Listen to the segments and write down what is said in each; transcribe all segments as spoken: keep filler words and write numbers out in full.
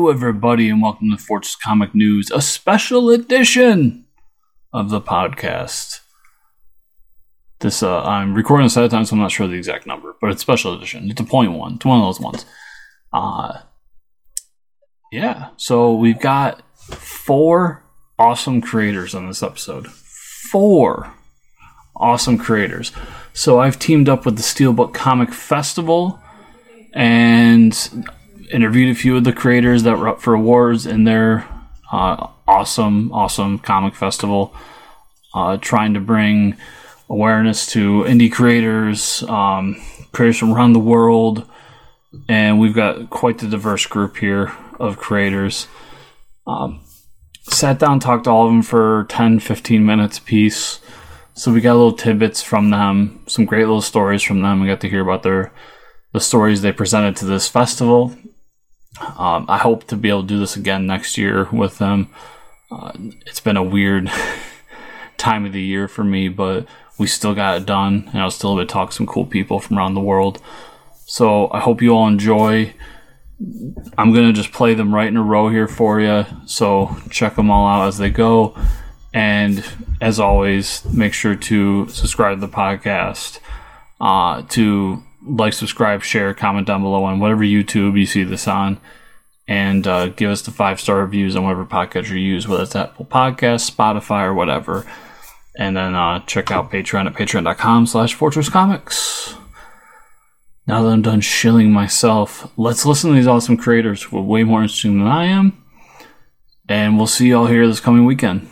Hello, everybody, and welcome to Fortress Comic News, a special edition of the podcast. This uh, I'm recording this at a time, so I'm not sure the exact number, but it's special edition. It's a point one. It's one of those ones. Uh, yeah, so we've got four awesome creators on this episode. Four awesome creators. So I've teamed up with the Steelbook Comic Festival and interviewed a few of the creators that were up for awards in their uh, awesome, awesome comic festival, uh, trying to bring awareness to indie creators, um, creators from around the world, and we've got quite the diverse group here of creators. Um, sat down, talked to all of them for ten, fifteen minutes a piece, so we got little tidbits from them, some great little stories from them. We got to hear about their the stories they presented to this festival. Um, I hope to be able to do this again next year with them. Uh, it's been a weird time of the year for me, but we still got it done, and I was still able to talk to some cool people from around the world. So I hope you all enjoy. I'm going to just play them right in a row here for you, so check them all out as they go. And as always, make sure to subscribe to the podcast, uh, to like, subscribe, share, comment down below on whatever YouTube you see this on, and uh, give us the five-star reviews on whatever podcast you use, whether it's Apple Podcasts, Spotify, or whatever. And then uh, check out Patreon at patreon.com slash Fortress Comics. Now that I'm done shilling myself, let's listen to these awesome creators who are way more interesting than I am, and we'll see y'all here this coming weekend.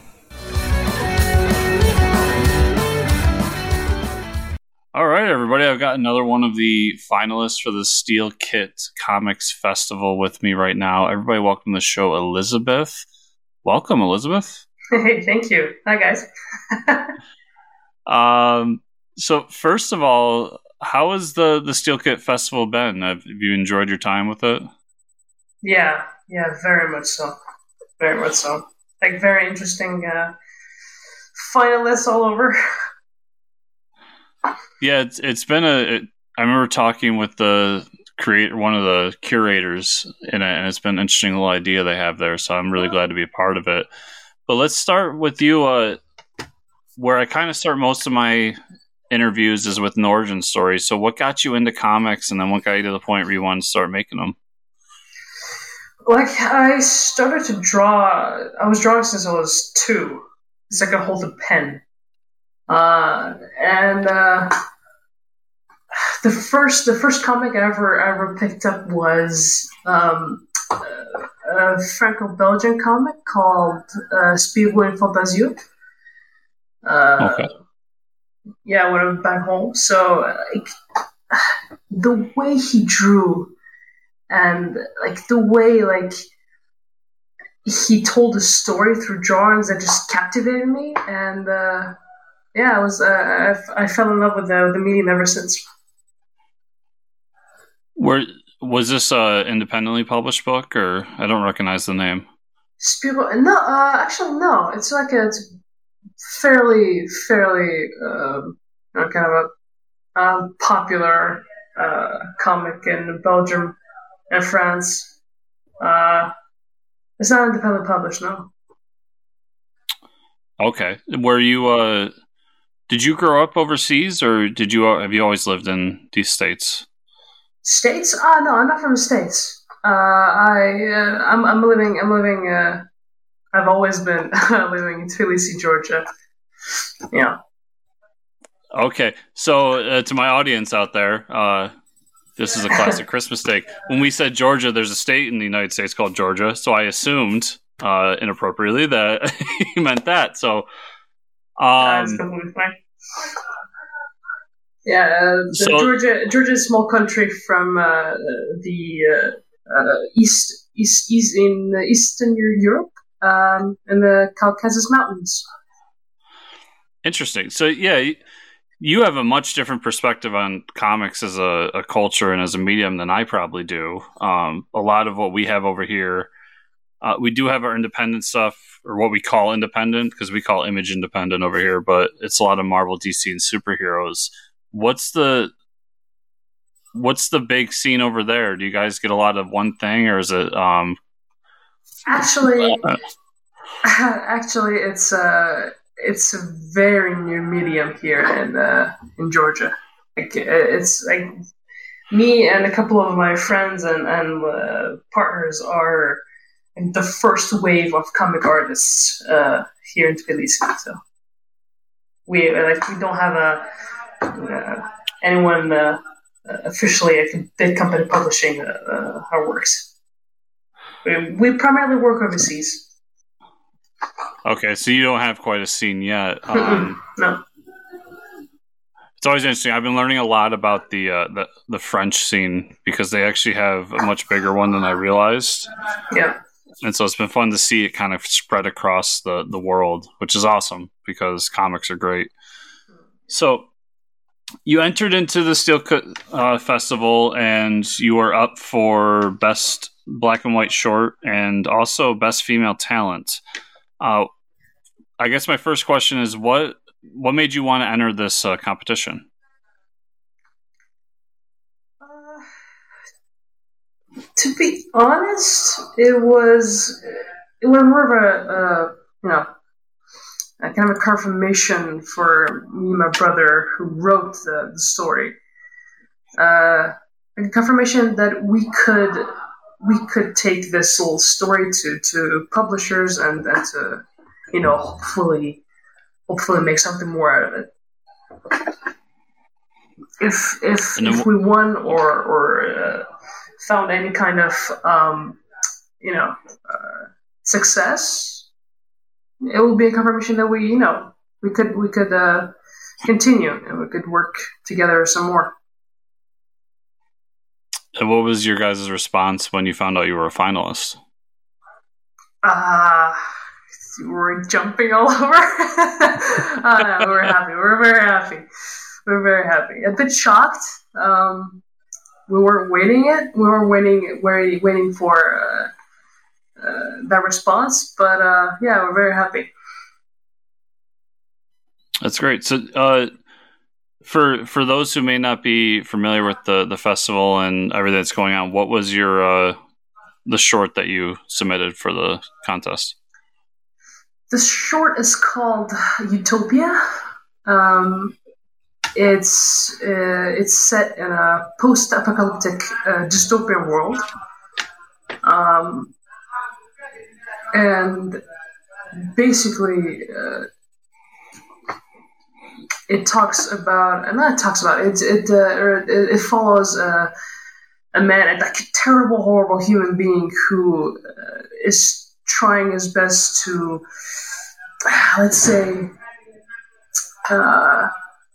All right, everybody, I've got another one of the finalists for the Steel Kit Comics Festival with me right now. Everybody, welcome to the show, Elizabeth. Welcome, Elizabeth. Hey, thank you. Hi, guys. um. So, first of all, how has the, the Steel Kit Festival been? Have you enjoyed your time with it? Yeah, yeah, very much so. Very much so. Like, very interesting uh, finalists all over. Yeah, it's it's been a. It, I remember talking with the creator, one of the curators in it, and it's been an interesting little idea they have there. So I'm really glad to be a part of it. But let's start with you. Uh, where I kind of start most of my interviews is with an origin story. So what got you into comics, and then what got you to the point where you wanted to start making them? Like, I started to draw. I was drawing since I was two. It's like I hold a pen. Uh, and uh, the first the first comic I ever ever picked up was um, a Franco-Belgian comic called uh, Spiegel in Fantasio. Uh, okay. Yeah, when I was back home. So like, the way he drew, and like the way like he told a story through drawings, that just captivated me. And uh, yeah, I was uh, I, I fell in love with the the medium ever since. Where was this uh independently published book, or I don't recognize the name? Spiegel? No, uh, actually no. It's like a it's fairly fairly um, kind of a um, popular uh, comic in Belgium and France. Uh, it's not independently published, no. Okay, were you uh? Did you grow up overseas, or did you have you always lived in these states? States? Ah, uh, no, I'm not from the States. Uh, I uh, I'm I'm living I'm living. Uh, I've always been living in Tbilisi, Georgia. Yeah. Okay, so uh, to my audience out there, uh, this is a classic Chris mistake. When we said Georgia, there's a state in the United States called Georgia, so I assumed uh, inappropriately that you meant that. So. Um, That's completely fine. Yeah, uh, the so, Georgia, Georgia is a small country from uh, the uh, uh, east, east, east in Eastern Europe, um, in the Caucasus Mountains. Interesting. So, yeah, you have a much different perspective on comics as a, a culture and as a medium than I probably do. Um, a lot of what we have over here, uh, we do have our independent stuff, or what we call independent, because we call Image independent over here, but it's a lot of Marvel, D C, and superheroes. What's the what's the big scene over there? Do you guys get a lot of one thing, or is it um, Actually, actually, it's uh, it's a very new medium here in uh, in Georgia. Like, it's like me and a couple of my friends and and uh, partners are the first wave of comic artists uh, here in Tbilisi. So we like we don't have a uh, anyone uh, officially a big company publishing uh, uh, our works. We, we primarily work overseas. Okay, so you don't have quite a scene yet. Um, no. It's always interesting. I've been learning a lot about the, uh, the the French scene because they actually have a much bigger one than I realized. Yeah. And so it's been fun to see it kind of spread across the, the world, which is awesome because comics are great. So you entered into the Steel Cut uh, Festival and you were up for Best Black and White Short and also Best Female Talent. Uh, I guess my first question is what what made you want to enter this uh, competition? Uh, to be honest, it was it was more of a uh, you know a kind of a confirmation for me and my brother who wrote the, the story. Uh, a confirmation that we could we could take this little story to, to publishers and, and to you know hopefully hopefully make something more out of it. If if then, if we won or or uh, found any kind of um, you know uh, success, it will be a confirmation that we you know we could we could uh, continue and we could work together some more. And what was your guys' response when you found out you were a finalist? Uh, we were jumping all over. uh, no, we were happy. We were very happy. We were very happy. A bit shocked. Um, we weren't waiting it. We weren't waiting, waiting, waiting for uh, uh, that response. But uh, yeah, we're very happy. That's great. So, uh, for for those who may not be familiar with the, the festival and everything that's going on, what was your uh, the short that you submitted for the contest? The short is called Utopia. Um, it's uh, it's set in a post-apocalyptic uh, dystopian world, um, and basically. Uh, It talks about, and not talks about it. It uh, it, it follows uh, a man, like a terrible, horrible human being who uh, is trying his best to, let's say, uh,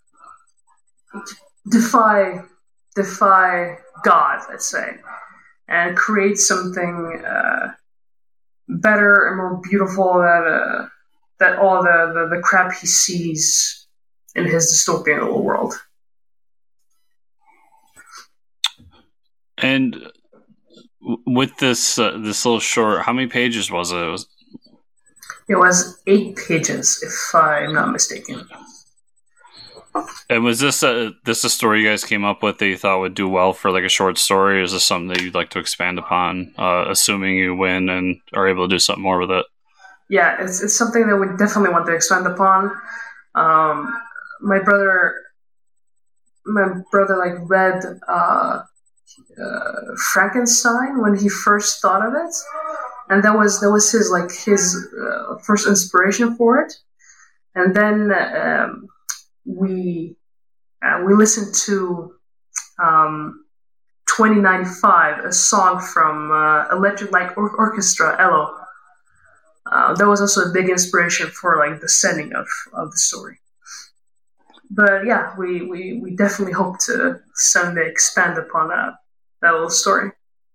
defy defy God, let's say, and create something uh, better and more beautiful that uh, that all the, the, the crap he sees in his dystopian little world. And with this uh, this little short, how many pages was it? It was, it was eight pages, if I'm not mistaken. And was this a this a story you guys came up with that you thought would do well for like a short story, or is this something that you'd like to expand upon, uh, assuming you win and are able to do something more with it? Yeah, it's it's something that we definitely want to expand upon. Um, my brother, my brother, like read uh, uh, Frankenstein when he first thought of it, and that was that was his like his uh, first inspiration for it. And then um, we uh, we listened to um, twenty ninety-five, a song from uh, Electric Light or- Orchestra, E L O. Uh, that was also a big inspiration for like the setting of, of the story. But yeah, we, we, we definitely hope to someday expand upon that that little story.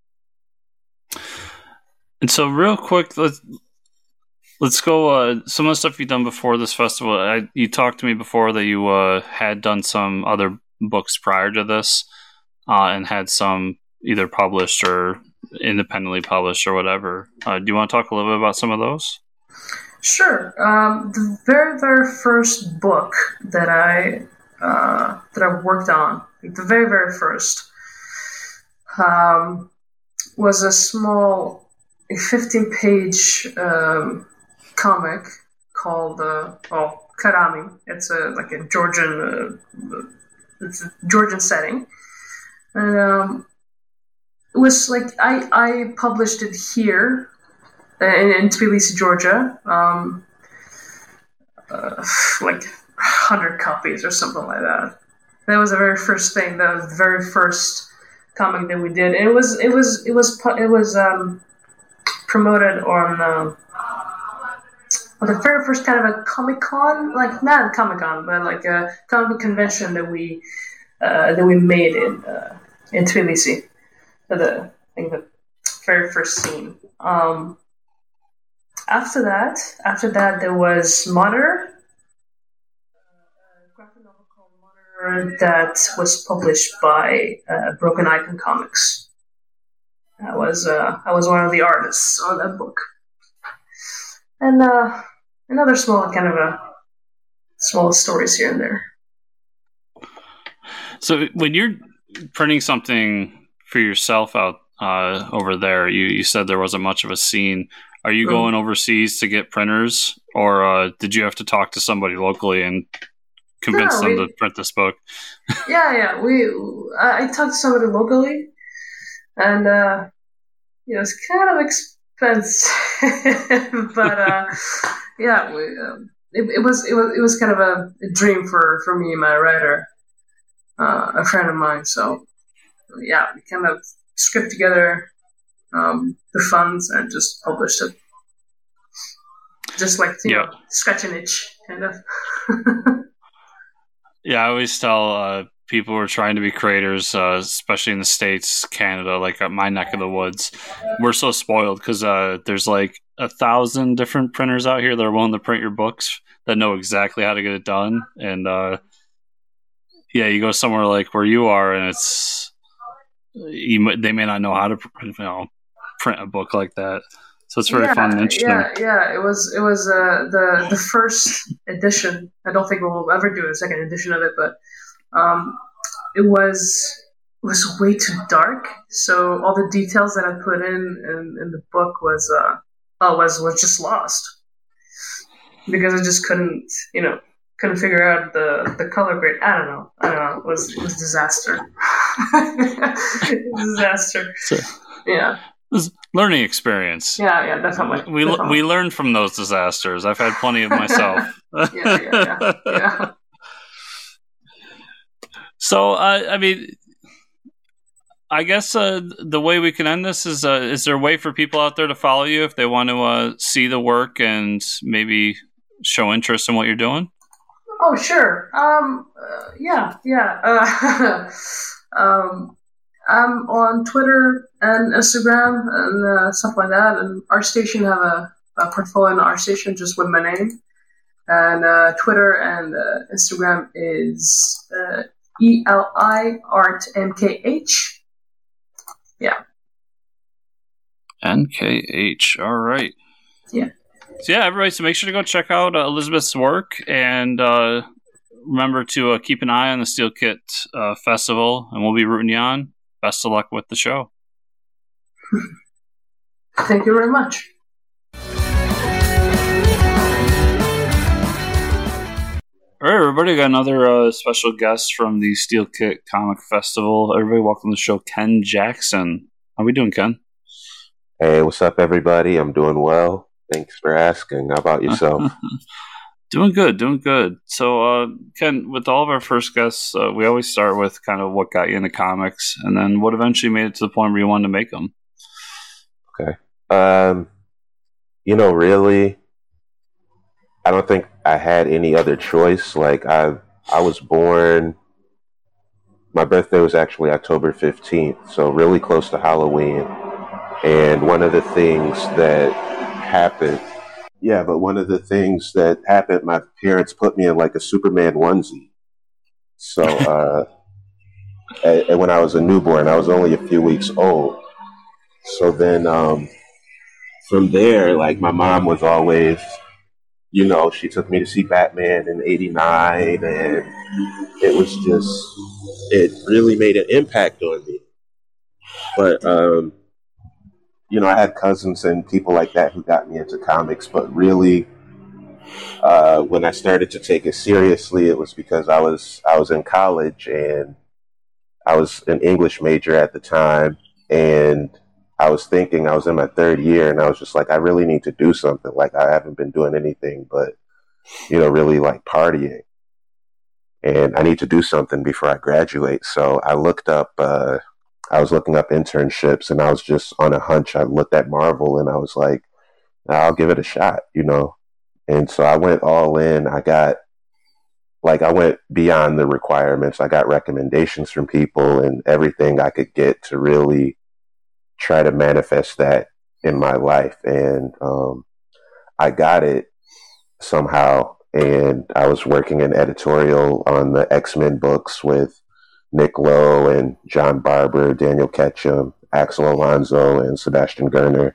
And so, real quick, let's let's go. Uh, some of the stuff you've done before this festival. I, you talked to me before that you uh, had done some other books prior to this, uh, and had some either published or independently published or whatever. Uh, do you want to talk a little bit about some of those? Sure. Um, the very, very first book that I uh, that I worked on, like the very, very first, um, was a small a fifteen-page um, comic called uh, well, Karami. It's a like a Georgian, uh, it's a Georgian setting, and um, it was like I I published it here in, in Tbilisi, Georgia, um, uh, like hundred copies or something like that. That was the very first thing. That was the very first comic that we did. And it was it was it was it was um, promoted on. Uh, Well, the very first kind of a Comic Con, like not Comic Con, but like a comic convention that we uh, that we made in uh, in Tbilisi, the I think the very first scene. Um, after that, after that, there was Monitor, a graphic novel called Monitor that was published by uh, Broken Icon Comics. I was uh, I was one of the artists on that book, and. Uh, Another small kind of a small stories here and there. So when you're printing something for yourself out uh, over there, you, you said there wasn't much of a scene. Are you mm. going overseas to get printers, or uh, did you have to talk to somebody locally and convince no, we, them to print this book? yeah, yeah. We I, I talked to somebody locally, and uh, you know, it's kind of expensive, but. Uh, Yeah, we, um, it, it was it was it was kind of a, a dream for, for me and my writer, uh, a friend of mine. So yeah, we kind of script together um, the funds and just published it, just like you yeah. know, scratch an itch, kind of. Yeah, I always tell uh, people who are trying to be creators, uh, especially in the States, Canada, like uh, my neck of the woods, we're so spoiled because uh, there's like a thousand different printers out here that are willing to print your books that know exactly how to get it done. And uh, yeah, you go somewhere like where you are, and it's you, they may not know how to you know, print a book like that. So it's very yeah, fun and interesting. Yeah, yeah. It was it was uh, the the first edition. I don't think we'll ever do a second edition of it, but um, it was it was way too dark. So all the details that I put in in, in the book was uh, oh, was was just lost because I just couldn't you know couldn't figure out the, the color grade. I don't know. I don't know. It was it was disaster. disaster. So, yeah. Learning experience. Yeah, yeah, definitely. We definitely. we learn from those disasters. I've had plenty of myself. yeah, yeah, yeah, yeah. So, uh, I mean, I guess uh, the way we can end this is: uh, is there a way for people out there to follow you if they want to uh, see the work and maybe show interest in what you're doing? Oh, sure. Um, uh, yeah, yeah. Uh, um. I'm on Twitter and Instagram and uh, stuff like that. And ArtStation have a, a portfolio on ArtStation just with my name. And uh, Twitter and uh, Instagram is uh, E L I Art M K H. Yeah. N K H. All right. Yeah. So yeah, everybody. So make sure to go check out uh, Elizabeth's work and uh, remember to uh, keep an eye on the Steel Kit uh, Festival, and we'll be rooting you on. Best of luck with the show. Thank you very much. All right, everybody. Got another uh, special guest from the Steel Kit Comic Festival. Everybody, welcome to the show, Ken Jackson. How we doing, Ken? Hey, what's up, everybody? I'm doing well. Thanks for asking. How about yourself? Doing good, doing good. So, uh, Ken, with all of our first guests, uh, we always start with kind of what got you into comics and then what eventually made it to the point where you wanted to make them. Okay. Um, you know, really, I don't think I had any other choice. Like, I I was born, my birthday was actually October fifteenth, so really close to Halloween. And one of the things that happened Yeah, but one of the things that happened, my parents put me in like a Superman onesie. So, uh, and, and when I was a newborn, I was only a few weeks old. So then, um, from there, like my mom was always, you know, she took me to see Batman in eighty-nine, and it was just, it really made an impact on me. But, um, you know, I had cousins and people like that who got me into comics, but really, uh, when I started to take it seriously, it was because I was I was in college and I was an English major at the time, and I was thinking I was in my third year, and I was just like, I really need to do something. Like, I haven't been doing anything but, you know, really like partying, and I need to do something before I graduate. So I looked up. Uh, I was looking up internships, and I was just on a hunch. I looked at Marvel, and I was like, I'll give it a shot, you know? And so I went all in. I got, like, I went beyond the requirements. I got recommendations from people and everything I could get to really try to manifest that in my life. And um, I got it somehow. And I was working in editorial on the X-Men books with Nick Lowe and John Barber, Daniel Ketchum, Axel Alonso, and Sebastian Gerner.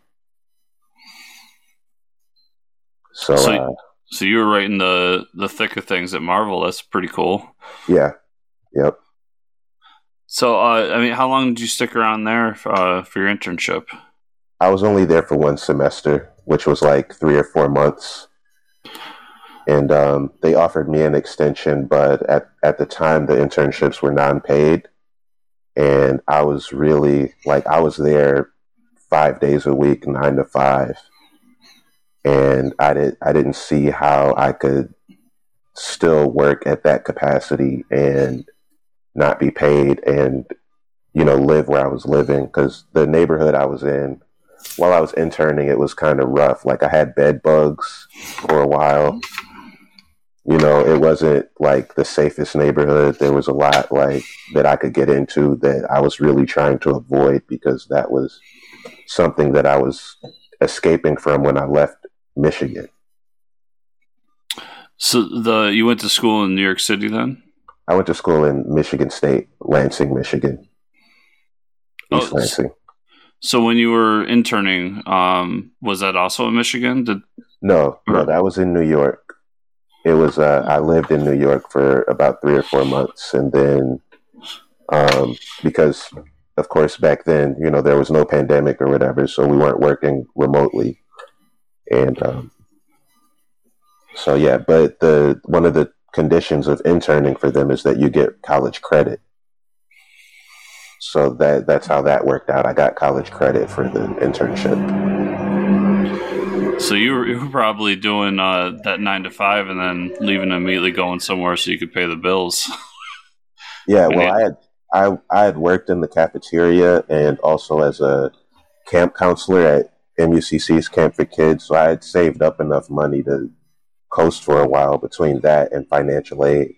So, So, uh, so you were right in the, the thick of things at Marvel. That's pretty cool. yeah, yep. So, uh, I mean, how long did you stick around there for, uh, for your internship? I was only there for one semester, which was like three or four months. And um, they offered me an extension, but at, at the time, the internships were non-paid. And I was really, like, I was there five days a week, nine to five. And I, did, I didn't see how I could still work at that capacity and not be paid and, you know, live where I was living. Because the neighborhood I was in, while I was interning, it was kind of rough. Like, I had bed bugs for a while. You know, it wasn't like the safest neighborhood. There was a lot like that I could get into that I was really trying to avoid because that was something that I was escaping from when I left Michigan. So the you went to school in New York City then? I went to school in Michigan State, Lansing, Michigan. East Oh, Lansing. So when you were interning, um, was that also in Michigan? Did No, no, that was in New York. It was, uh, I lived in New York for about three or four months. And then, um, because of course back then, you know, there was no pandemic or whatever, so we weren't working remotely. And, um, so yeah, but the, one of the conditions of interning for them is that you get college credit. So that, that's how that worked out. I got college credit for the internship. So you were, you were probably doing uh, that nine to five and then leaving and immediately going somewhere so you could pay the bills. Yeah, well, I had I I had worked in the cafeteria and also as a camp counselor at M U C C's Camp for Kids, so I had saved up enough money to coast for a while between that and financial aid.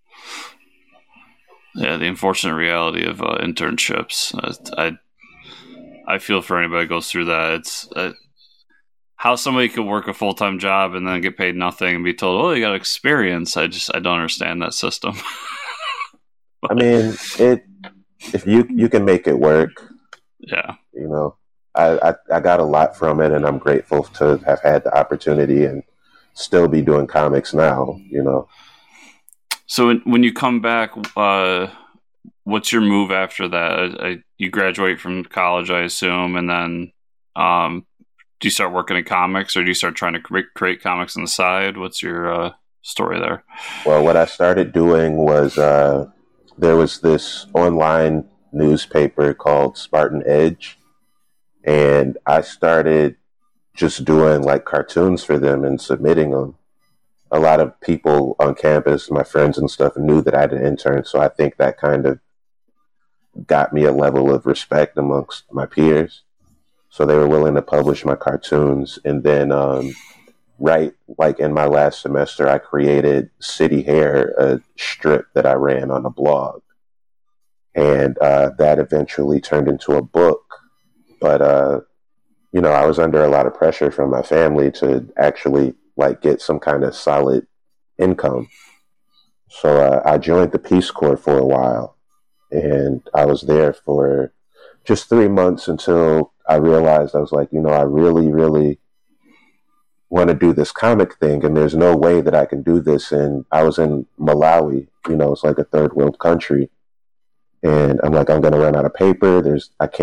Yeah, the unfortunate reality of uh, internships. Uh, I I feel for anybody that goes through that. It's uh, how somebody could work a full time job and then get paid nothing and be told, "Oh, you got experience." I just I don't understand that system. I mean, it if you you can make it work. Yeah, you know, I, I I got a lot from it, and I'm grateful to have had the opportunity and still be doing comics now. You know. So when, when you come back, uh, what's your move after that? I, I, you graduate from college, I assume, and then um, do you start working in comics, or do you start trying to create, create comics on the side? What's your uh, story there? Well, what I started doing was uh, there was this online newspaper called Spartan Edge, and I started just doing like cartoons for them and submitting them. A lot of people on campus, my friends and stuff, knew that I had an intern, so I think that kind of got me a level of respect amongst my peers. So they were willing to publish my cartoons. And then um, right like in my last semester, I created City Hair, a strip that I ran on a blog. And uh, that eventually turned into a book. But, uh, you know, I was under a lot of pressure from my family to actually like get some kind of solid income. So uh, I joined the Peace Corps for a while, and I was there for just three months until I realized I was like, you know, I really, really want to do this comic thing, and there's no way that I can do this. And I was in Malawi, you know, it's like a third world country. And I'm like, I'm going to run out of paper. There's, I can't,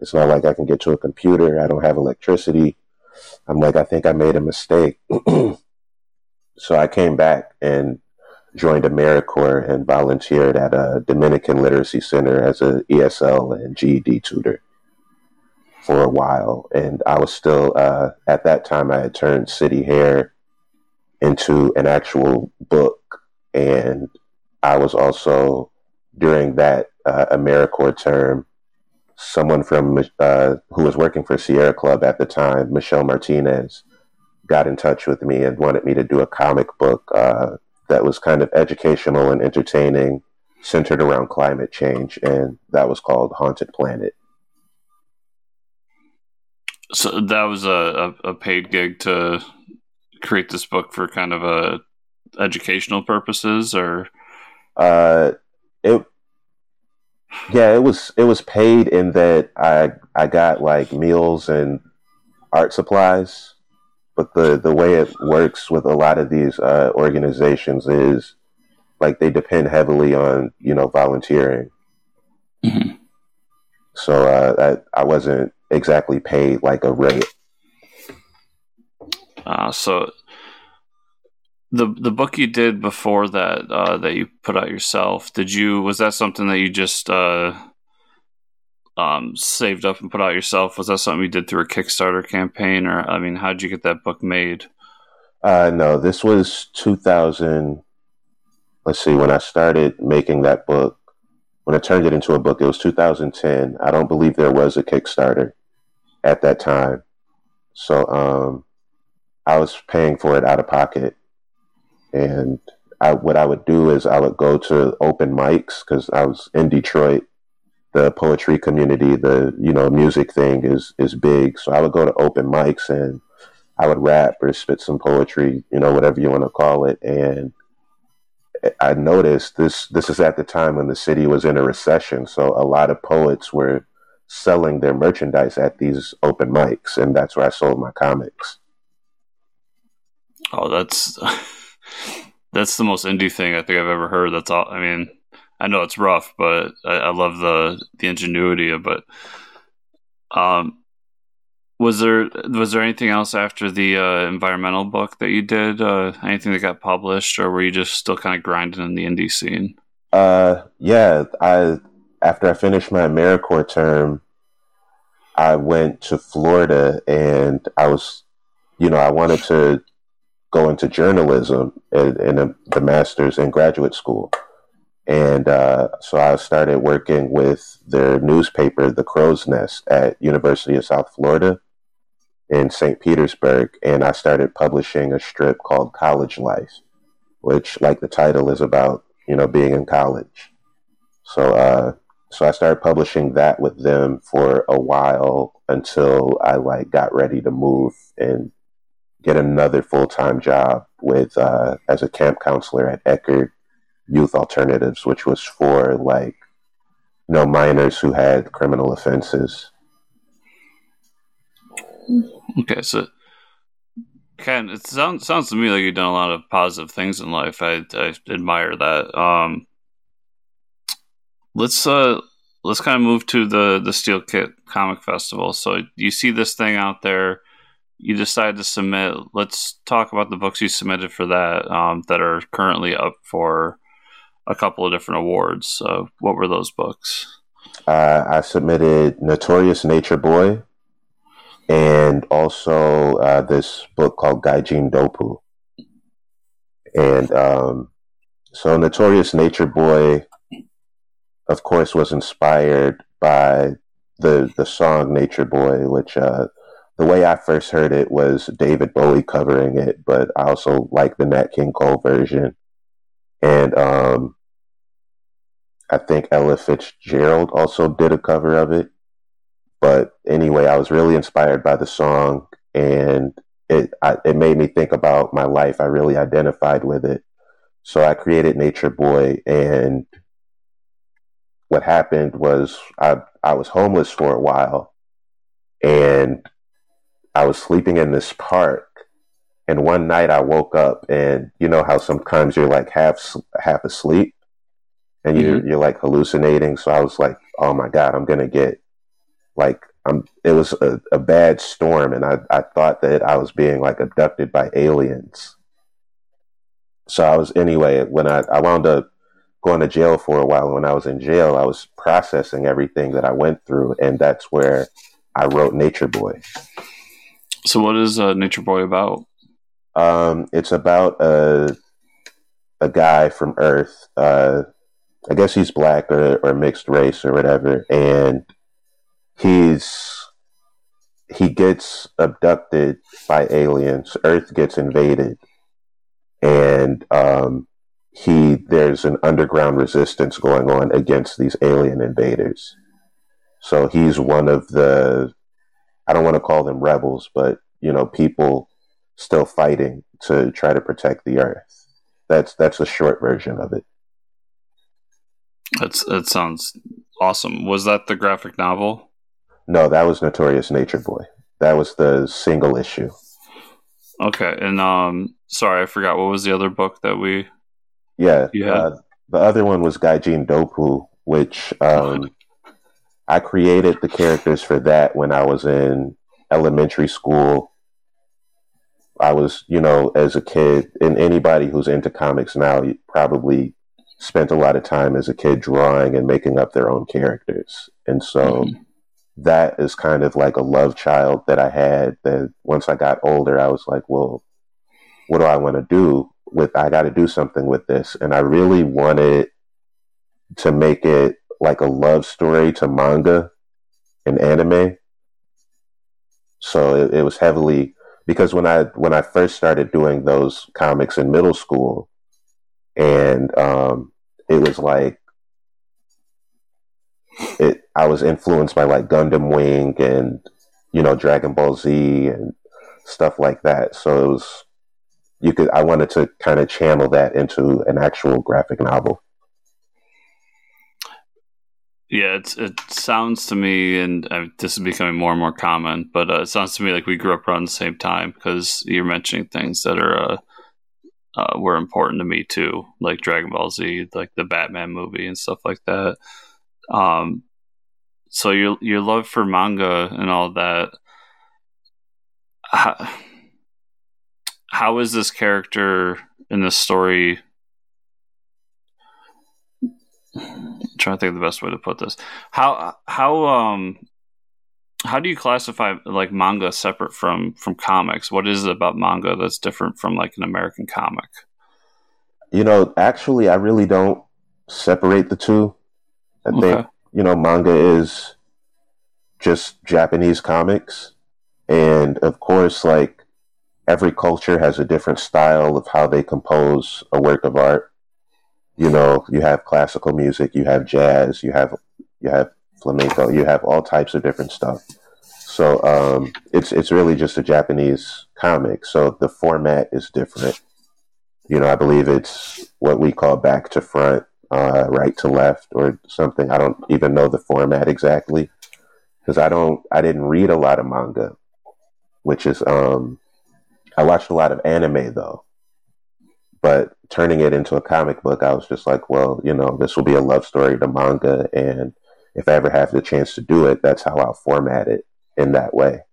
It's not like I can get to a computer. I don't have electricity. I'm like, I think I made a mistake. So I came back and joined AmeriCorps and volunteered at a Dominican Literacy Center as a E S L and G E D tutor for a while. And I was still, uh, at that time, I had turned City Hair into an actual book. And I was also, during that uh, AmeriCorps term, someone from uh, who was working for Sierra Club at the time, Michelle Martinez, got in touch with me and wanted me to do a comic book uh, that was kind of educational and entertaining, centered around climate change, and that was called Haunted Planet. So that was a, a, a paid gig to create this book for kind of a educational purposes, or uh, it. Yeah, it was it was paid in that I I got like meals and art supplies, but the, the way it works with a lot of these uh, organizations is like they depend heavily on, you know, volunteering. Mm-hmm. So uh, I I wasn't exactly paid like a rate. Uh, so the the book you did before that uh, that you put out yourself, did you was that something that you just uh, um, saved up and put out yourself? Was that something you did through a Kickstarter campaign, or I mean, how did you get that book made? Uh, no, this was two thousand. Let's see, when I started making that book, when I turned it into a book, it was two thousand ten. I don't believe there was a Kickstarter at that time, so um, I was paying for it out of pocket. And I, what I would do is I would go to open mics because I was in Detroit. The poetry community, the you know music thing is is big. So I would go to open mics and I would rap or spit some poetry, you know, whatever you want to call it. And I noticed this. This is at the time when the city was in a recession, so a lot of poets were selling their merchandise at these open mics, and that's where I sold my comics. Oh, that's. That's the most indie thing I think I've ever heard. That's all. I mean, I know it's rough, but I, I love the the ingenuity of it. Um, was there was there anything else after the uh, environmental book that you did? Uh, anything that got published, or were you just still kind of grinding in the indie scene? Uh, yeah. I after I finished my AmeriCorps term, I went to Florida, and I was, you know, I wanted to go into journalism in, in a, the master's in graduate school. And uh, so I started working with their newspaper, The Crow's Nest, at University of South Florida in Saint Petersburg. And I started publishing a strip called College Life, which, like the title, is about, you know, being in college. So, uh, so I started publishing that with them for a while until I like got ready to move and get another full-time job with uh, as a camp counselor at Eckerd Youth Alternatives, which was for like you know minors who had criminal offenses. Okay, so Ken, it sounds sounds to me like you've done a lot of positive things in life. I, I admire that. Um, let's uh let's kind of move to the the Steel Kit Comic Festival. So you see this thing out there. You decide to submit. Let's talk about the books you submitted for that um, that are currently up for a couple of different awards. Uh, what were those books? Uh, I submitted Notorious Nature Boy and also uh, this book called Gaijin Dopu. And um, so Notorious Nature Boy, of course, was inspired by the the song Nature Boy, which uh, the way I first heard it was David Bowie covering it, but I also like the Nat King Cole version. And um, I think Ella Fitzgerald also did a cover of it. But anyway, I was really inspired by the song, and it I, it made me think about my life. I really identified with it. So I created Nature Boy, and what happened was I, I was homeless for a while, and I was sleeping in this park, and one night I woke up, and you know how sometimes you're like half half asleep, and you're mm-hmm. you're like hallucinating. So I was like, oh my god, I'm gonna get like I'm, it was a, a bad storm, and I, I thought that I was being like abducted by aliens. So I was anyway when I, I wound up going to jail for a while. When I was in jail, I was processing everything that I went through, and that's where I wrote Nature Boy. So what is uh, Nature Boy about? Um, it's about a a guy from Earth. Uh, I guess he's black or, or mixed race or whatever, and he's he gets abducted by aliens. Earth gets invaded, and um, he there's an underground resistance going on against these alien invaders. So he's one of the, I don't want to call them rebels, but you know, people still fighting to try to protect the Earth. That's that's a short version of it. That's that sounds awesome. Was that the graphic novel? No, that was Notorious Nature Boy. That was the single issue. Okay, and um, sorry, I forgot. What was the other book that we? Yeah, you had? Uh, the other one was Gaijin Dopu, which um, I created the characters for that when I was in elementary school. I was, you know, as a kid, and anybody who's into comics now probably spent a lot of time as a kid drawing and making up their own characters. And so mm-hmm. that is kind of like a love child that I had, that once I got older, I was like, well, what do I want to do with, I got to do something with this. And I really wanted to make it like a love story to manga and anime. So it, it was heavily, because when I when I first started doing those comics in middle school, and um, it was like it, I was influenced by like Gundam Wing and you know Dragon Ball Z and stuff like that. So it was you could I wanted to kind of channel that into an actual graphic novel. Yeah, it's, it sounds to me, and uh, this is becoming more and more common, but uh, it sounds to me like we grew up around the same time, because you're mentioning things that are uh, uh, were important to me too, like Dragon Ball Z, like the Batman movie and stuff like that. Um, so your your love for manga and all that, how, how is this character in this story? I'm trying to think of the best way to put this. How how um how do you classify like manga separate from from comics? What is it about manga that's different from like an American comic? You know, actually, I really don't separate the two. I okay. think you know manga is just Japanese comics, and of course, like every culture has a different style of how they compose a work of art. You know, you have classical music, you have jazz, you have you have flamenco, you have all types of different stuff. So um, it's it's really just a Japanese comic. So the format is different. You know, I believe it's what we call back to front, uh, right to left, or something. I don't even know the format exactly because I don't. I didn't read a lot of manga, which is um, I watched a lot of anime though. But turning it into a comic book, I was just like, well, you know, this will be a love story to manga. And if I ever have the chance to do it, that's how I'll format it in that way.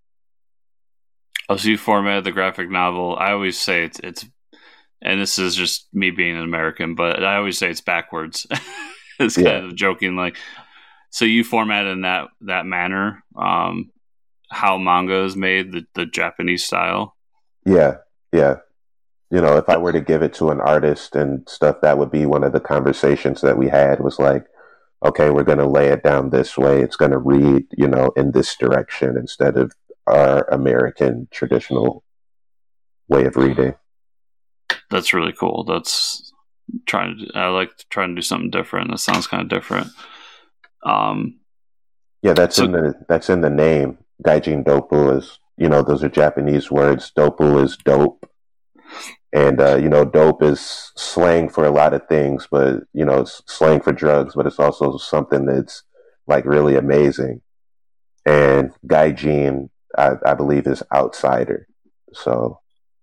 Oh, so you formatted the graphic novel. I always say it's, it's and this is just me being an American, but I always say it's backwards. It's kind yeah. of joking. Like, so you formatted in that, that manner, um, how manga is made, the, the Japanese style. Yeah. Yeah. You know, if I were to give it to an artist and stuff, that would be one of the conversations that we had was like, okay, we're going to lay it down this way. It's going to read, you know, in this direction instead of our American traditional way of reading. That's really cool. That's trying to, I like trying to do something different. That sounds kind of different. Um, yeah, that's so, in the, that's in the name. Gaijin Dopu is, you know, those are Japanese words. Dopu is dope. And, uh, you know, dope is slang for a lot of things, but, you know, it's slang for drugs, but it's also something that's like really amazing. And Gaijin, I, I believe, is outsider. So.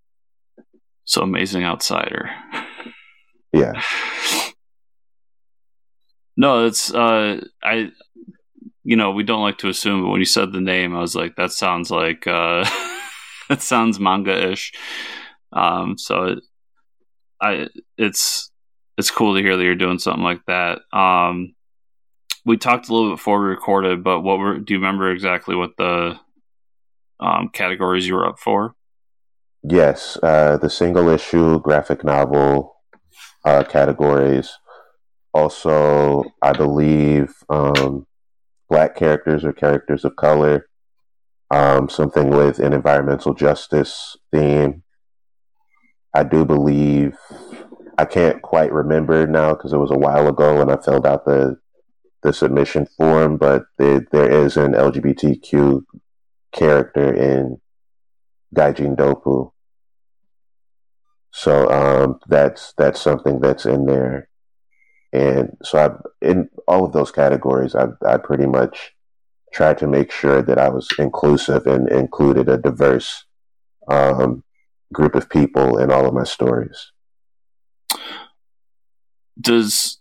So amazing outsider. Yeah. No, it's, uh, I, you know, we don't like to assume, but when you said the name, I was like, that sounds like, uh, that sounds manga-ish. Um, so it, I, it's, it's cool to hear that you're doing something like that. Um, we talked a little bit before we recorded, but what were, do you remember exactly what the um, categories you were up for? Yes, uh, the single issue graphic novel uh, categories. Also, I believe um, Black characters or characters of color, um, something with an environmental justice theme. I do believe, I can't quite remember now because it was a while ago when I filled out the the submission form, but there, there is an L G B T Q character in Gaijin Dopu. So um, that's that's something that's in there. And so I, in all of those categories, I, I pretty much tried to make sure that I was inclusive and included a diverse um, group of people in all of my stories. Does,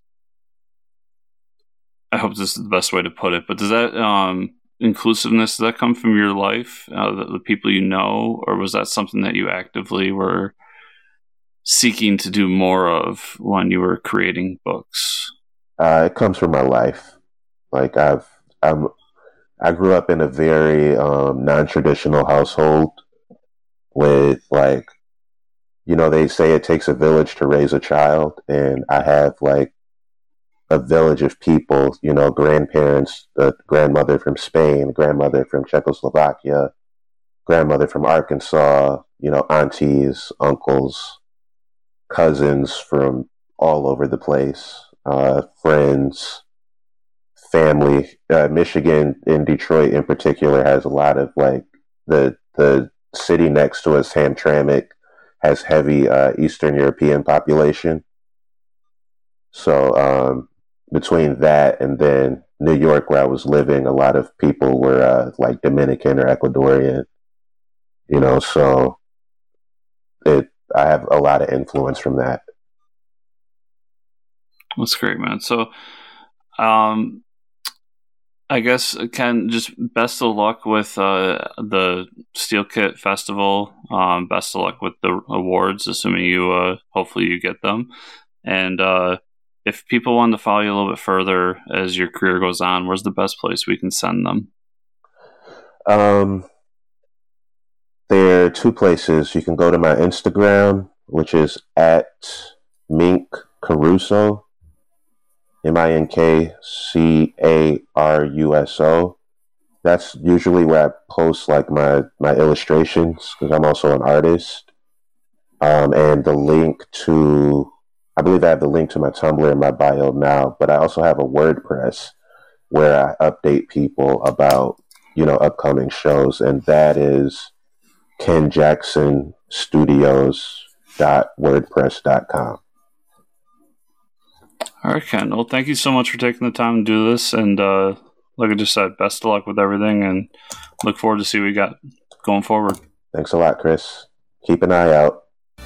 I hope this is the best way to put it, but does that um, inclusiveness, does that come from your life, uh, the, the people you know, or was that something that you actively were seeking to do more of when you were creating books? Uh, it comes from my life. Like I've, I'm, I grew up in a very um, non-traditional household with, like, you know, they say it takes a village to raise a child, and I have like a village of people, you know, grandparents, the grandmother from Spain, grandmother from Czechoslovakia, grandmother from Arkansas, you know, aunties, uncles, cousins from all over the place, uh, friends, family. Uh, Michigan, in Detroit in particular, has a lot of, like, the the city next to us, Hamtramck, has heavy uh, Eastern European population. So um, between that and then New York, where I was living, a lot of people were uh, like Dominican or Ecuadorian, you know, so it I have a lot of influence from that. That's great, man. So um, I guess, Ken, just best of luck with uh, the Steel Kit Festival. Um, best of luck with the awards, assuming you, uh, hopefully you get them. And uh, if people want to follow you a little bit further as your career goes on, where's the best place we can send them? Um, there are two places. You can go to my Instagram, which is at Mink Caruso. M I N K C A R U S O. That's usually where I post like my, my illustrations, because I'm also an artist. Um, and the link to, I believe I have the link to my Tumblr in my bio now, but I also have a WordPress where I update people about, you know, upcoming shows, and that is ken jackson studios dot wordpress dot com. All right, Ken. Well, thank you so much for taking the time to do this. And uh, like I just said, best of luck with everything, and look forward to see what we got going forward. Thanks a lot, Chris. Keep an eye out.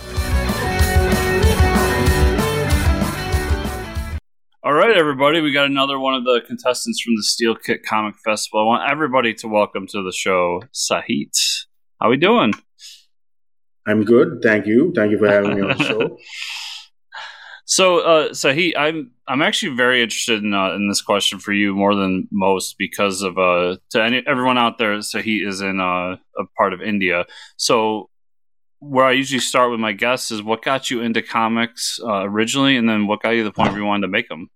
All right, everybody. We got another one of the contestants from the Steel Kit Comic Festival. I want everybody to welcome to the show Sahit. How we doing? I'm good. Thank you. Thank you for having me on the show. So, uh, Sahit, I'm I'm actually very interested in uh, in this question for you more than most, because of uh, to any, everyone out there, Sahit is in uh, a part of India. So, where I usually start with my guests is what got you into comics uh, originally, and then what got you to the point where you wanted to make them.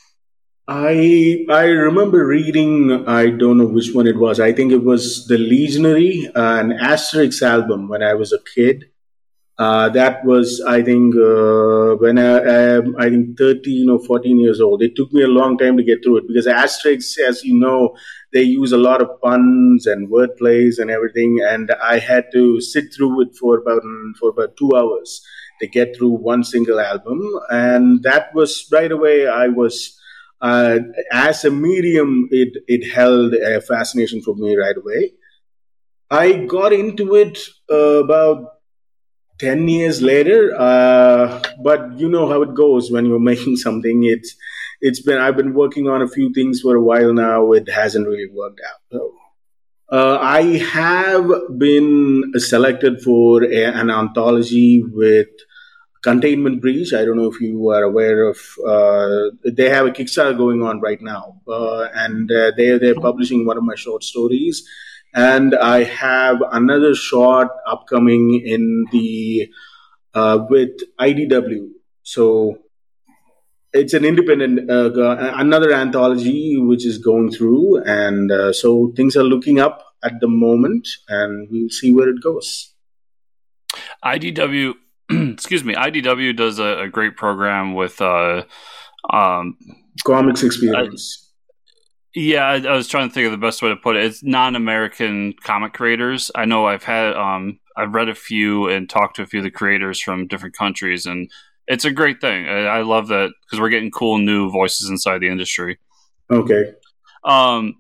I I remember reading, I don't know which one it was. I think it was The Legionary, uh, an Asterix album when I was a kid. Uh, that was, I think, uh, when I, um, I think thirteen or fourteen years old. It took me a long time to get through it, because Asterix, as you know, they use a lot of puns and word plays and everything, and I had to sit through it for about for about two hours to get through one single album, and that was right away. I was uh, as a medium, it it held a fascination for me right away. I got into it uh, about ten years later, uh, but you know how it goes when you're making something. It's it's been I've been working on a few things for a while now. It hasn't really worked out. So, uh, I have been selected for a, an anthology with Containment Breach. I don't know if you are aware of. Uh, they have a Kickstarter going on right now, uh, and uh, they they're publishing one of my short stories, and I have another short upcoming in the uh, with I D W. So it's an independent uh, another anthology which is going through, and uh, so things are looking up at the moment, and we'll see where it goes. I D W. Excuse me, I D W does a, a great program with uh, um, Comics Experience. I, yeah, I, I was trying to think of the best way to put it. It's non-American comic creators. I know I've had, um, I've read a few and talked to a few of the creators from different countries, and it's a great thing. I, I love that because we're getting cool new voices inside the industry. Okay. Um,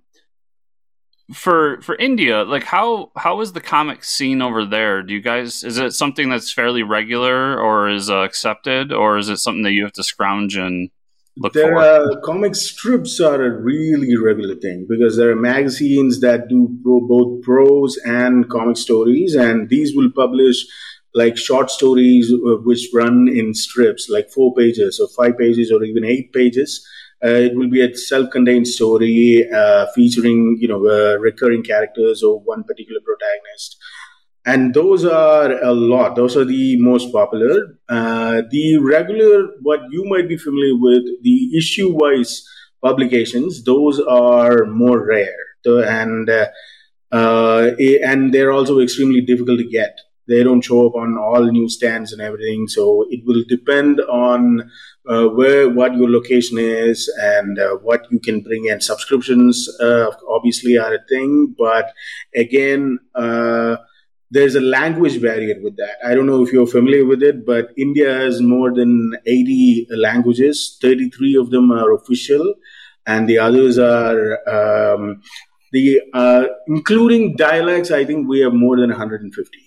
For for India, like how how is the comic scene over there? Do you guys is it something that's fairly regular or is uh, accepted, or is it something that you have to scrounge and look there for? Are, comic strips are a really regular thing because there are magazines that do pro, both prose and comic stories, and these will publish like short stories uh, which run in strips, like four pages or five pages or even eight pages. Uh, it will be a self-contained story uh, featuring, you know, uh, recurring characters or one particular protagonist, and those are a lot. Those are the most popular. Uh, the regular, what you might be familiar with, the issue-wise publications, those are more rare, so, and uh, uh, and they're also extremely difficult to get. They don't show up on all newsstands and everything, so it will depend on uh, where what your location is and uh, what you can bring in. Subscriptions uh, obviously are a thing, but again, uh, there's a language barrier with that. I don't know if you're familiar with it, but India has more than eighty languages. thirty-three of them are official, and the others are um, the uh, including dialects. I think we have more than one hundred fifty.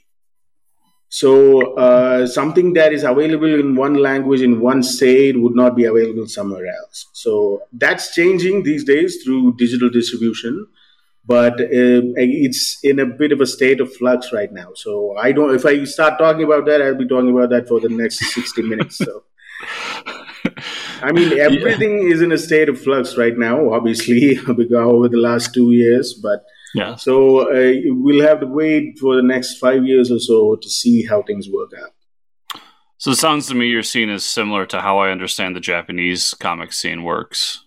So uh, something that is available in one language in one state would not be available somewhere else. So that's changing these days through digital distribution, but uh, it's in a bit of a state of flux right now. So I don't. If I start talking about that, I'll be talking about that for the next sixty minutes. So I mean, everything yeah. is in a state of flux right now. Obviously, because over the last two years, but. Yeah. So uh, we'll have to wait for the next five years or so to see how things work out. So it sounds to me you're seen as similar to how I understand the Japanese comic scene works.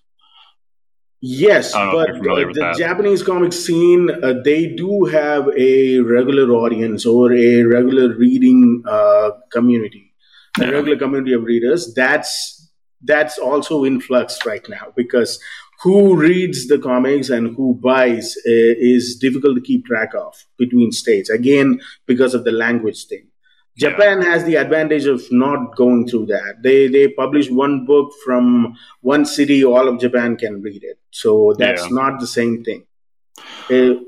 Yes, but uh, the that. Japanese comic scene, uh, they do have a regular audience or a regular reading uh, community, yeah. a regular community of readers. That's that's also in flux right now because who reads the comics and who buys uh, is difficult to keep track of between states, again, because of the language thing. Japan yeah. has the advantage of not going through that. They they publish one book from one city, all of Japan can read it. So that's yeah. not the same thing. Uh,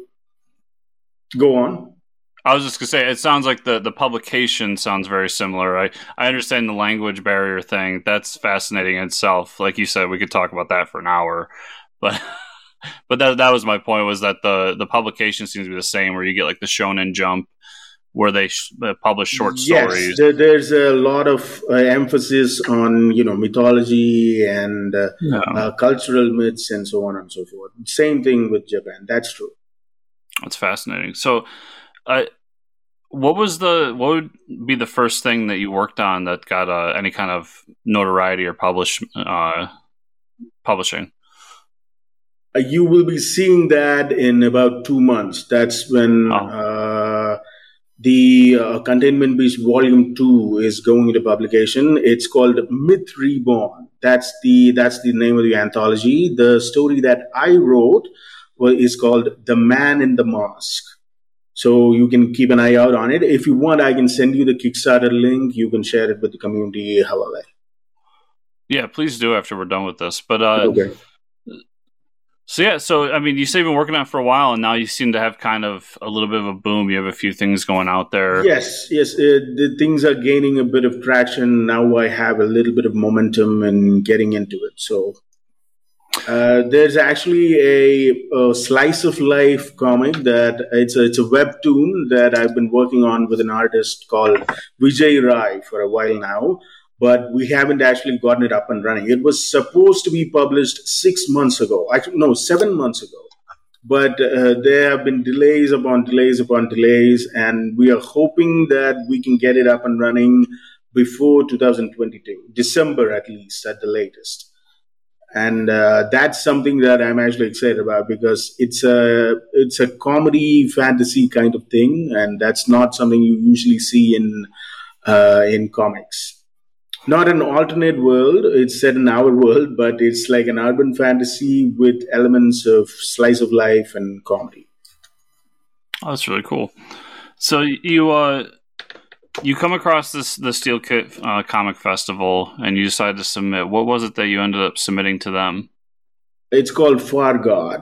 go on. I was just going to say, it sounds like the, the publication sounds very similar. I, I understand the language barrier thing. That's fascinating in itself. Like you said, we could talk about that for an hour. But but that that was my point, was that the, the publication seems to be the same, where you get like the Shonen Jump, where they sh- publish short yes, stories. There, there's a lot of uh, emphasis on, you know, mythology and uh, yeah. uh, cultural myths and so on and so forth. Same thing with Japan. That's true. That's fascinating. So, uh, what was the what would be the first thing that you worked on that got uh, any kind of notoriety or publish uh, publishing? Uh, you will be seeing that in about two months. That's when oh. uh, the uh, Containment Breach Volume Two is going into publication. It's called Myth Reborn. That's the that's the name of the anthology. The story that I wrote well, is called The Man in the Mask. So you can keep an eye out on it. If you want, I can send you the Kickstarter link. You can share it with the community, however. Yeah, please do after we're done with this. But uh, okay. So yeah, so I mean, you say you've been working on it for a while, and now you seem to have kind of a little bit of a boom. You have a few things going out there. Yes, yes, uh, the things are gaining a bit of traction now. I have a little bit of momentum and getting into it. So Uh, there's actually a, a slice of life comic that it's a, it's a webtoon that I've been working on with an artist called Vijay Rai for a while now, but we haven't actually gotten it up and running. It was supposed to be published six months ago, actually no, seven months ago, but uh, there have been delays upon delays upon delays, and we are hoping that we can get it up and running before two thousand twenty-two, December at least, at the latest. And uh, that's something that I'm actually excited about because it's a it's a comedy fantasy kind of thing, and that's not something you usually see in uh, in comics. Not an alternate world; it's set in our world, but it's like an urban fantasy with elements of slice of life and comedy. Oh, that's really cool. So you uh, you come across this the Steel Kit uh, Comic Festival, and you decide to submit. What was it that you ended up submitting to them? It's called Far God.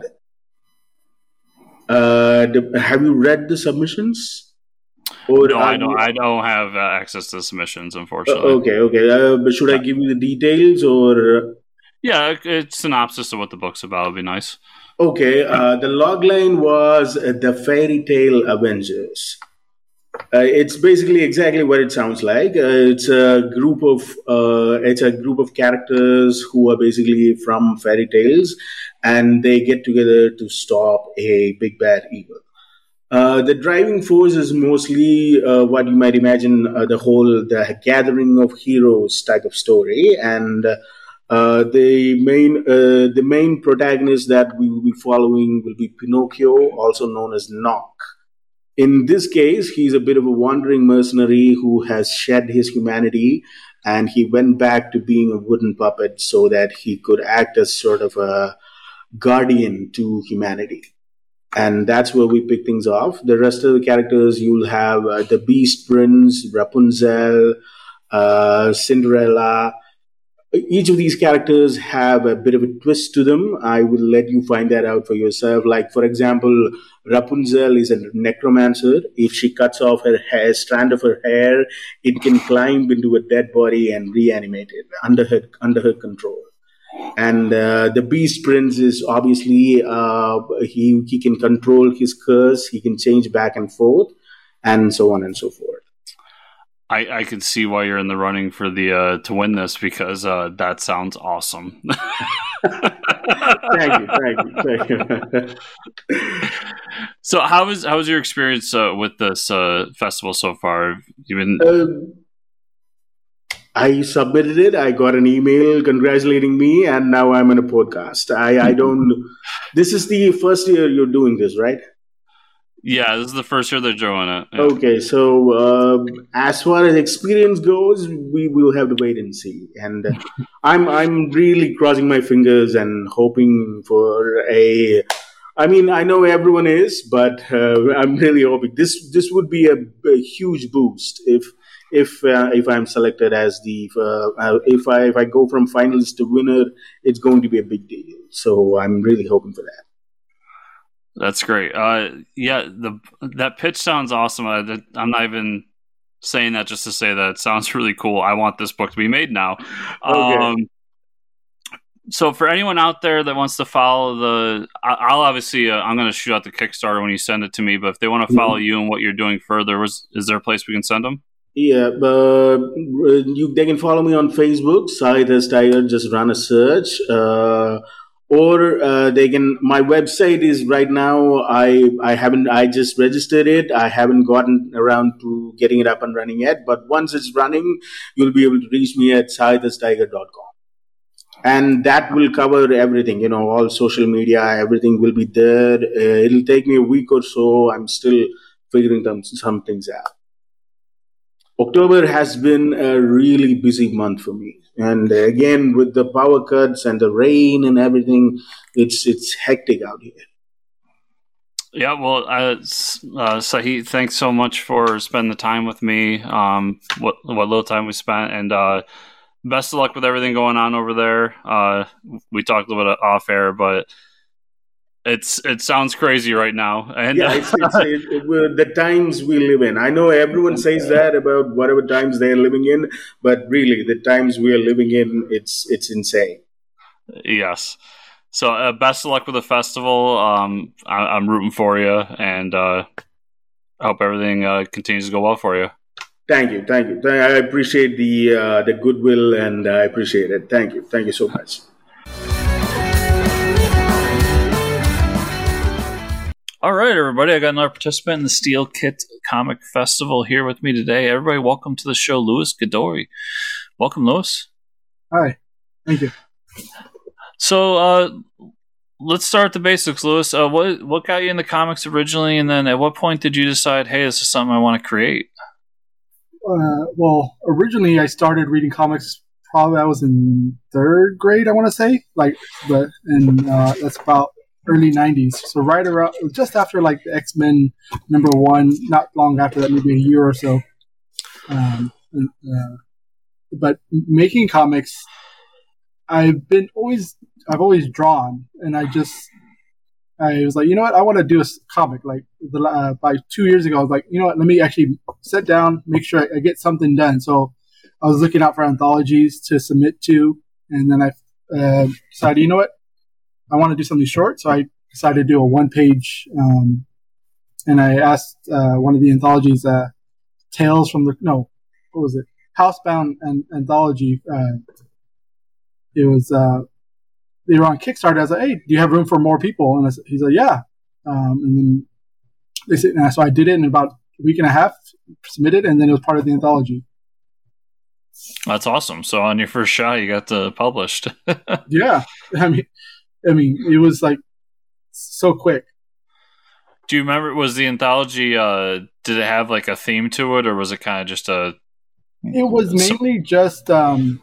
Uh, the, have you read the submissions? Or no, I don't. You... I don't have uh, access to submissions, unfortunately. Uh, okay, okay. Uh, but should I give you the details, or? Yeah, a synopsis of what the book's about would be nice. Okay. Uh, the logline was uh, the Fairy Tale Avengers. Uh, it's basically exactly what it sounds like. Uh, it's a group of uh, it's a group of characters who are basically from fairy tales, and they get together to stop a big bad evil. Uh, the driving force is mostly uh, what you might imagine uh, the whole the gathering of heroes type of story, and uh, the main uh, the main protagonist that we will be following will be Pinocchio, also known as Nock. In this case, he's a bit of a wandering mercenary who has shed his humanity, and he went back to being a wooden puppet so that he could act as sort of a guardian to humanity. And that's where we pick things off. The rest of the characters, you'll have uh, the Beast Prince, Rapunzel, uh, Cinderella. Each of these characters have a bit of a twist to them. I will let you find that out for yourself. Like, for example, Rapunzel is a necromancer. If she cuts off her hair, strand of her hair, it can climb into a dead body and reanimate it under her under her control. And uh, the Beast Prince is obviously uh, he he can control his curse. He can change back and forth, and so on and so forth. I, I can see why you're in the running for the uh, to win this because uh, that sounds awesome. Thank you, thank you, thank you. So, how was how was your experience uh, with this uh, festival so far? You been? Um, I submitted it. I got an email congratulating me, and now I'm on a podcast. I, I don't. This is the first year you're doing this, right? Yeah, this is the first year they're doing it. Yeah. Okay, so uh, as far as experience goes, we will have to wait and see. And uh, I'm I'm really crossing my fingers and hoping for a. I mean, I know everyone is, but uh, I'm really hoping this this would be a, a huge boost if if uh, if I'm selected as the uh, if I if I go from finalist to winner, it's going to be a big deal. So I'm really hoping for that. That's great. Uh, yeah, the that pitch sounds awesome. I, I'm not even saying that just to say that. It sounds really cool. I want this book to be made now. Okay. Um, so for anyone out there that wants to follow the, I'll obviously, uh, I'm going to shoot out the Kickstarter when you send it to me, but if they want to follow you and what you're doing further, was, is there a place we can send them? Yeah, uh, you, they can follow me on Facebook, Sahith S. Tiger, just run a search. Uh, Or uh, they can. My website is right now. I I haven't. I just registered it. I haven't gotten around to getting it up and running yet. But once it's running, you'll be able to reach me at sahith s tiger dot com, and that will cover everything. You know, all social media, everything will be there. Uh, it'll take me a week or so. I'm still figuring them, some things out. October has been a really busy month for me. And again, with the power cuts and the rain and everything, it's it's hectic out here. Yeah, well, uh, uh, Sahith, thanks so much for spending the time with me. Um, what what little time we spent, and uh, best of luck with everything going on over there. Uh, we talked a little bit off air, but it's it sounds crazy right now. And yeah, it's, it's, it, it, the times we live in. I know everyone says that about whatever times they're living in, but really, the times we are living in, it's it's insane. Yes. So uh, best of luck with the festival. Um, I- I'm rooting for you, and uh, I hope everything uh, continues to go well for you. Thank you, thank you. Th- I appreciate the uh, the goodwill, and I appreciate it. Thank you, thank you so much. All right, everybody. I got another participant in the Steel Kit Comic Festival here with me today. Everybody, welcome to the show, Louis Godoy. Welcome, Louis. Hi, thank you. So, uh, let's start the basics, Louis. Uh, what what got you into comics originally, and then at what point did you decide, hey, this is something I want to create? Uh, well, originally I started reading comics. Probably I was in third grade, I want to say, like, but and uh, that's about early nineties. So right around, just after like the X-Men number one, not long after that, maybe a year or so. Um, uh, but making comics, I've been always, I've always drawn, and I just. I was like, you know what? I want to do a comic. Like the, uh, by two years ago, I was like, you know what? Let me actually sit down, make sure I, I get something done. So I was looking out for anthologies to submit to, and then I uh, decided, you know what? I want to do something short. So I decided to do a one-page, um, and I asked uh, one of the anthologies, uh, Tales from the no, what was it? Housebound an- anthology. Uh, it was. Uh, They were on Kickstarter. I was like, "Hey, do you have room for more people?" And I said, he's like, "Yeah." Um, and then they said, and so I did it in about a week and a half, submitted, and then it was part of the anthology. That's awesome. So on your first shot, you got the published. Yeah, I mean, I mean, it was like so quick. Do you remember? Was the anthology? Uh, did it have like a theme to it, or was it kind of just a? It was mainly just um,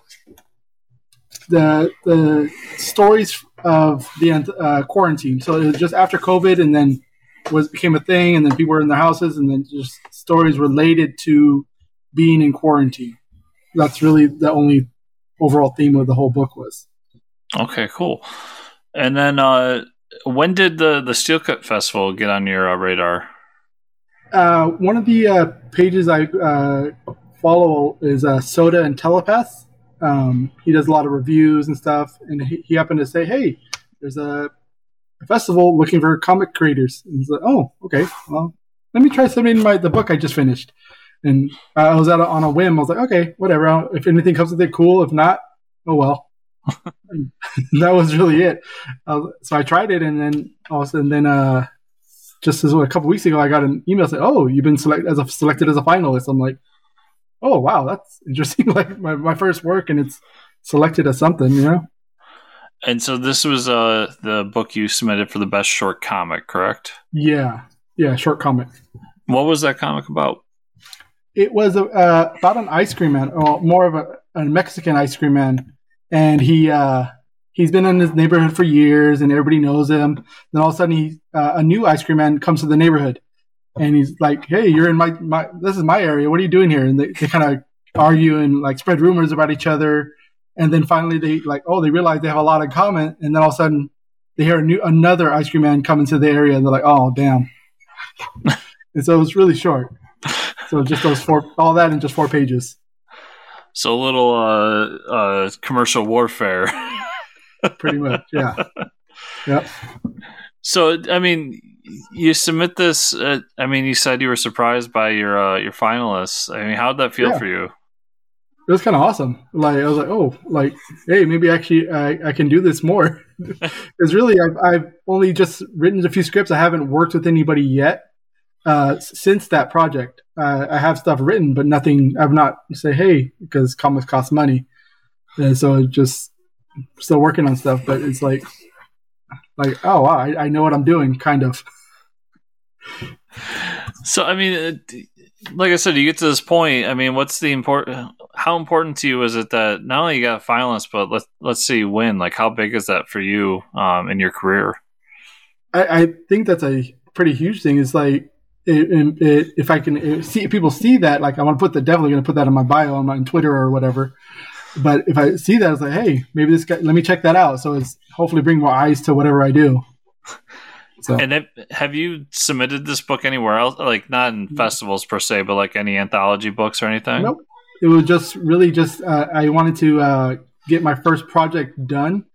the the stories of the uh, quarantine. So it was just after COVID, and then was became a thing, and then people were in their houses, and then just stories related to being in quarantine. That's really the only overall theme of the whole book was. Okay, cool. And then, uh, when did the the Steel Cut Festival get on your uh, radar? Uh, one of the uh, pages I uh, follow is uh, Soda and Telepath. Um, he does a lot of reviews and stuff, and he, he happened to say, "Hey, there's a, a festival looking for comic creators." And he's like, "Oh, okay. Well, let me try submitting my the book I just finished." And I was at a, on a whim. I was like, "Okay, whatever. I'll, if anything comes with it, cool. If not, oh well." That was really it. Uh, so I tried it, and then also, and then uh, just as a couple weeks ago, I got an email saying, "Oh, you've been selected as a selected as a finalist." I'm like, "Oh wow, that's interesting!" Like my, my first work, and it's selected as something, you know. And so this was uh, the book you submitted for the best short comic, correct? Yeah, yeah, short comic. What was that comic about? It was a, uh, about an ice cream man, or more of a, a Mexican ice cream man, and he uh, he's been in his neighborhood for years, and everybody knows him. Then all of a sudden, he uh, a new ice cream man comes to the neighborhood, and he's like, "Hey, you're in my, my this is my area. What are you doing here?" And they, they kind of argue and like spread rumors about each other, and then finally they like, oh, they realize they have a lot in common, and then all of a sudden they hear a new another ice cream man come into the area, and they're like, "Oh, damn!" And so it was really short. So just those four, all that in just four pages. So a little uh, uh, commercial warfare. Pretty much, yeah. Yep. So, I mean, you submit this. Uh, I mean, you said you were surprised by your uh, your finalists. I mean, how did that feel Yeah. for you? It was kind of awesome. Like I was like, oh, like hey, maybe actually I, I can do this more. Because really, I've I've only just written a few scripts. I haven't worked with anybody yet uh, since that project. Uh, I have stuff written, but nothing. I've not say hey because comics cost money, and so it's just still working on stuff. But it's like like oh wow, I, I know what I'm doing, kind of. So, I mean, uh, like I said, you get to this point. I mean, what's the important? How important to you is it that not only you got a finalist, but let's let's say you win? Like, how big is that for you um, in your career? I, I think that's a pretty huge thing. It's like it, it, if I can if see if people see that, like I want to put the definitely going to put that in my bio on my on Twitter or whatever. But if I see that, it's like, hey, maybe this guy. Let me check that out. So it's hopefully bring more eyes to whatever I do. So. And have, have you submitted this book anywhere else? Like not in festivals per se, but like any anthology books or anything? Nope. It was just really just uh, I wanted to uh, get my first project done,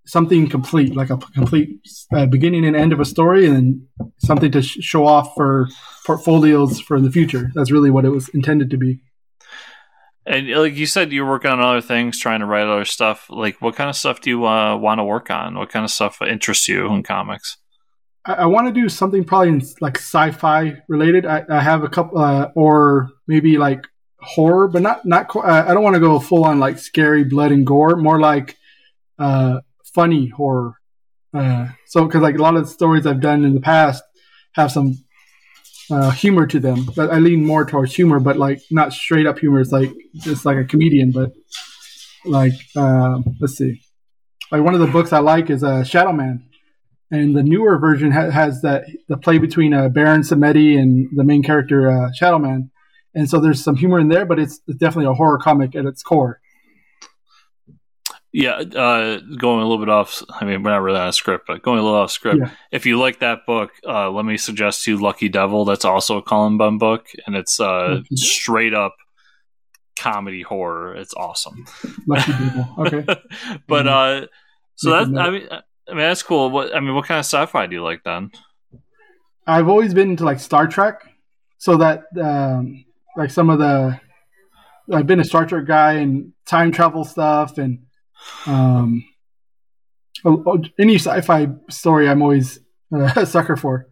something complete, like a complete uh, beginning and end of a story, and then something to sh- show off for portfolios for the future. That's really what it was intended to be. And like you said, you're working on other things, trying to write other stuff. Like, what kind of stuff do you uh, want to work on? What kind of stuff interests you in comics? I, I want to do something probably in, like sci-fi related. I, I have a couple, uh, or maybe like horror, but not not. Uh, I don't want to go full on like scary blood and gore. More like uh, funny horror. Uh, so because like a lot of the stories I've done in the past have some Uh, humor to them, but I lean more towards humor, but like not straight up humor. It's like just like a comedian, but like uh, let's see, like one of the books I like is uh, Shadow Man, and the newer version ha- has that the play between uh, Baron Samedi and the main character uh, Shadow Man, and so there's some humor in there, but it's, it's definitely a horror comic at its core. Yeah, uh, going a little bit off. I mean, we're not really on a script, but going a little off script. Yeah. If you like that book, uh, let me suggest to you Lucky Devil. That's also a Cullen Bunn book, and it's uh, Lucky straight up comedy horror. It's awesome. Lucky Devil. Okay. But uh, so Make that a note. I mean, I mean that's cool. What I mean, what kind of sci-fi do you like then? I've always been into like Star Trek, so that um, like some of the I've been a Star Trek guy and time travel stuff and um, oh, oh, any sci-fi story I'm always uh, a sucker for.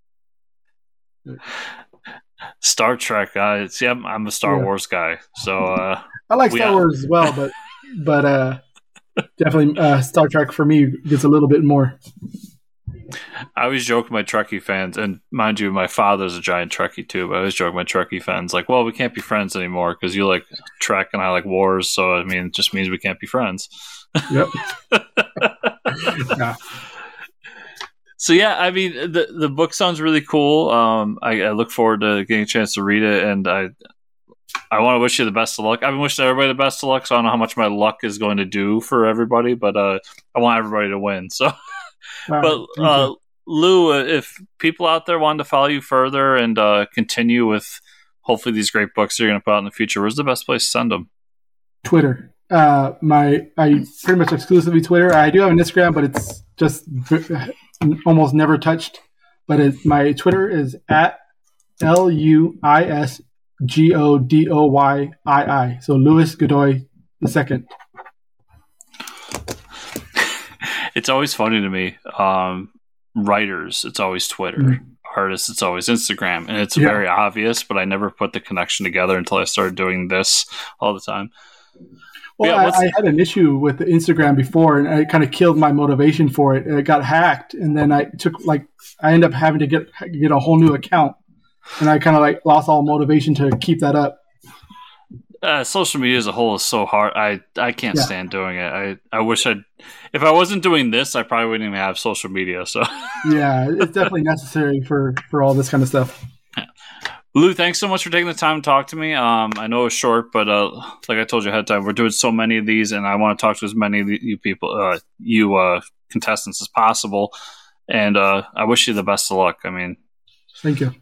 Star Trek. Uh, see, I'm, I'm a Star Yeah. Wars guy, so uh, I like We Star are- Wars as well, but but uh, definitely uh, Star Trek for me gets a little bit more. I always joke with my Trekkie fans, and mind you, my father's a giant Trekkie too. But I always joke with my Trekkie fans, like, "Well, we can't be friends anymore because you like Trek and I like wars. So I mean, it just means we can't be friends." Yep. Yeah. So yeah, I mean, the the book sounds really cool. Um, I, I look forward to getting a chance to read it, and I I want to wish you the best of luck. I've been wishing everybody the best of luck, so I don't know how much my luck is going to do for everybody, but uh, I want everybody to win. So. All right, But thank uh, you. Lou, if people out there wanted to follow you further and uh, continue with hopefully these great books you're going to put out in the future, where's the best place to send them? Twitter. Uh, my I pretty much exclusively Twitter. I do have an Instagram, but it's just v- almost never touched. But it, my Twitter is at L U I S G O D O Y I I. So Louis Godoy the second. It's always funny to me. Um, writers, it's always Twitter. Mhm. Artists, it's always Instagram. And it's Yeah. very obvious, but I never put the connection together until I started doing this all the time. Well, Yeah, what's- I, I had an issue with the Instagram before, and it kind of killed my motivation for it. It got hacked, and then I took like I ended up having to get get a whole new account, and I kind of like lost all motivation to keep that up. Uh, social media as a whole is so hard. I, I can't Yeah. stand doing it. I, I wish I'd. If I wasn't doing this, I probably wouldn't even have social media. So, Yeah, it's definitely necessary for for all this kind of stuff. Lou, thanks so much for taking the time to talk to me. Um, I know it's short, but uh, like I told you ahead of time, we're doing so many of these, and I want to talk to as many of you people, uh, you uh, contestants, as possible. And uh, I wish you the best of luck. I mean, Thank you.